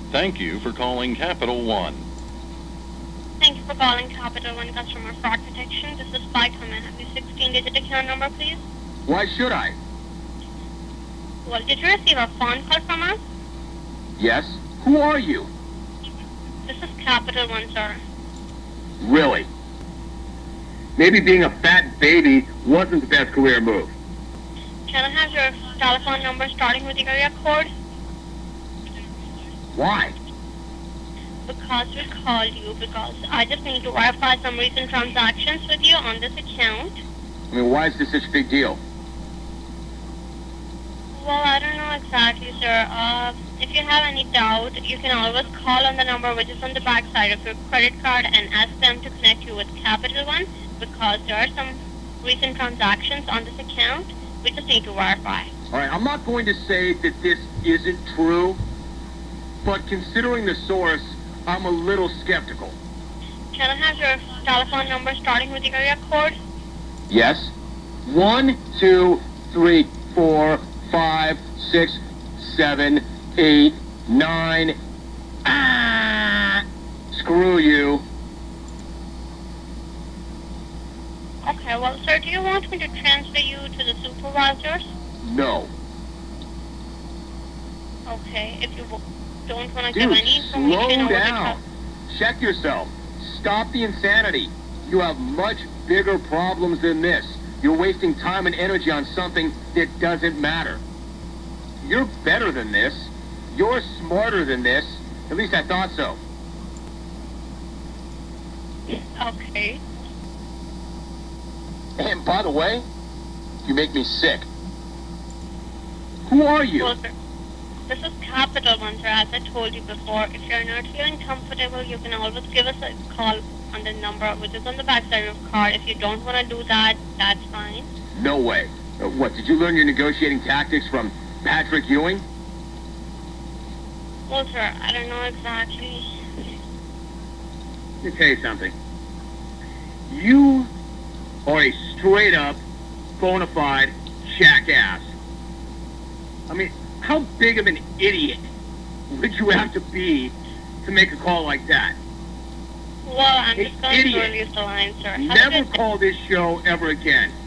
Thank you for calling Capital One. Thank you for calling Capital One Customer Fraud Protection. This is Spike. How may I have your 16-digit account number, please? Why should I? Well, did you receive a phone call from us? Yes. Who are you? This is Capital One, sir. Really? Maybe being a fat baby wasn't the best career move. Can I have your telephone number starting with the area code? Why? Because we called you because I just need to verify some recent transactions with you on this account. I mean, why is this such a big deal? Well, I don't know exactly, sir. If you have any doubt, you can always call on the number which is on the back side of your credit card and ask them to connect you with Capital One because there are some recent transactions on this account. We just need to verify. All right, I'm not going to say that this isn't true, but considering the source, I'm a little skeptical. Can I have your telephone number starting with the area code? Yes. 1, 2, 3, 4, 5, 6, 7, 8, 9. Screw you. Okay, well, sir, do you want me to transfer you to the supervisors? No. Okay, if you don't want to give Dude, any information slow over down. Check yourself. Stop the insanity. You have much bigger problems than this. You're wasting time and energy on something that doesn't matter. You're better than this. You're smarter than this. At least I thought so. Okay. And by the way, you make me sick. Who are you? Well, sir, this is Capital One, sir. As I told you before, if you're not feeling comfortable, you can always give us a call on the number which is on the back side of your card. If you don't want to do that, that's fine. No way. What, did you learn your negotiating tactics from Patrick Ewing? Well, sir, I don't know exactly. Let me tell you something. You are a straight-up, bona fide jackass. I mean, how big of an idiot would you have to be to make a call like that? Well, I'm just going to Idiot. release the line, sir. Have a Never good day. call this show ever again.